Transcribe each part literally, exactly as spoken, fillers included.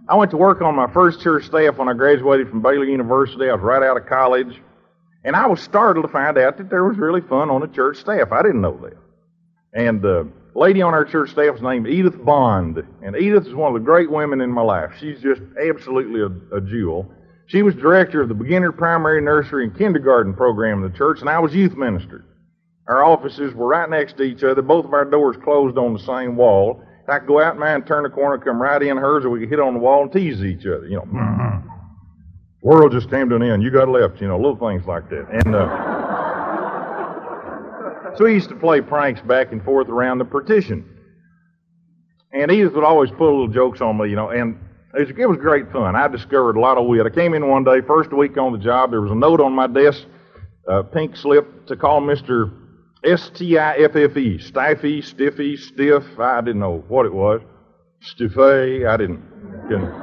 I went to work on my first church staff when I graduated from Baylor University. I was right out of college. And I was startled to find out that there was really fun on the church staff. I didn't know that. And the lady on our church staff was named Edith Bond. And Edith is one of the great women in my life. She's just absolutely a, a jewel. She was director of the beginner primary, nursery, and kindergarten program in the church, and I was youth minister. Our offices were right next to each other. Both of our doors closed on the same wall. I could go out mine, turn the corner, come right in hers, or we could hit on the wall and tease each other. You know, mm-hmm. World just came to an end. You got left. You know, little things like that. And uh, so we used to play pranks back and forth around the partition. And Edith would always pull little jokes on me, you know, and it was, it was great fun. I discovered a lot of wit. I came in one day, first week on the job, there was a note on my desk, a pink slip, to call Mister S T I F F E, Stiffy, Stiffy, Stiff. I didn't know what it was. Stiffy, I didn't. didn't.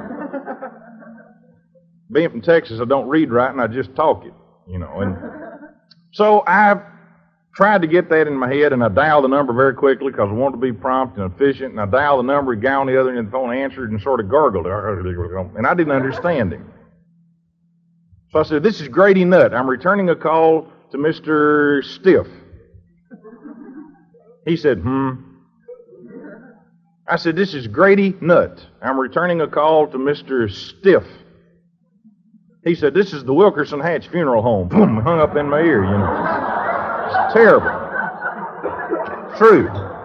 Being from Texas, I don't read right, and I just talk it, you know. And so I tried to get that in my head, and I dialed the number very quickly because I wanted to be prompt and efficient, and I dialed the number, and guy on the other end of the phone answered and sort of gargled, and I didn't understand him. So I said, "This is Grady Nutt. I'm returning a call to Mister Stiff." He said, "Hmm." I said, "This is Grady Nutt. I'm returning a call to Mister Stiff." He said, "This is the Wilkerson Hatch Funeral Home." Boom, hung up in my ear, you know. It's terrible. True.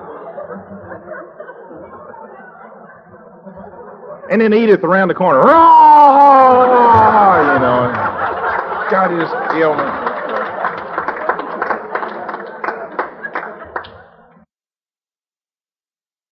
And then Edith around the corner, "Roar!" You know. God, he just yelled me.